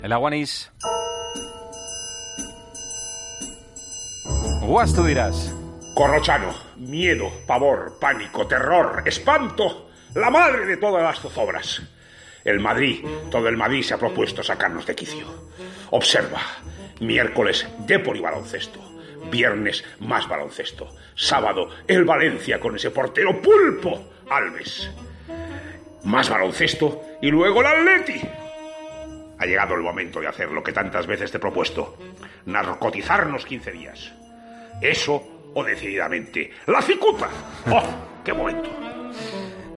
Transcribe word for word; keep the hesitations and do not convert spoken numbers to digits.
El Aguanís. Guas, tú dirás. Corrochano, miedo, pavor, pánico, terror, espanto, la madre de todas las zozobras. El Madrid, todo el Madrid se ha propuesto sacarnos de quicio. Observa, miércoles Dépor y baloncesto, viernes más baloncesto, sábado el Valencia con ese portero pulpo, Alves. Más baloncesto y luego el Atleti. Ha llegado el momento de hacer lo que tantas veces te he propuesto, narcotizarnos quince días. Eso o decididamente la cicuta. ¡Oh, qué momento!